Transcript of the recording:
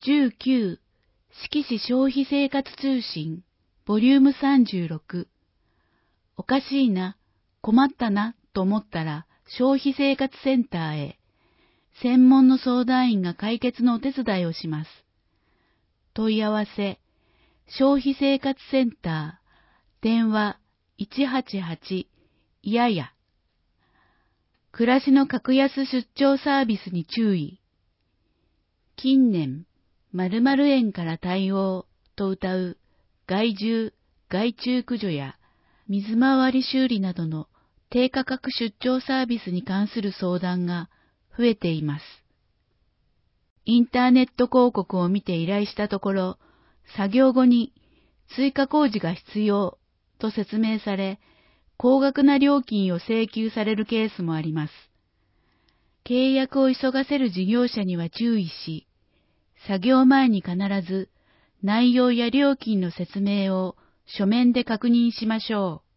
19四季市消費生活通信ボリューム36。おかしいな、困ったなと思ったら消費生活センターへ。専門の相談員が解決のお手伝いをします。問い合わせ、消費生活センター、電話188いやや。暮らしの格安出張サービスに注意。近年、〇〇円から対応と謳う害獣、害虫駆除や水回り修理などの低価格出張サービスに関する相談が増えています。インターネット広告を見て依頼したところ、作業後に追加工事が必要と説明され、高額な料金を請求されるケースもあります。契約を急がせる事業者には注意し、作業前に必ず内容や料金の説明を書面で確認しましょう。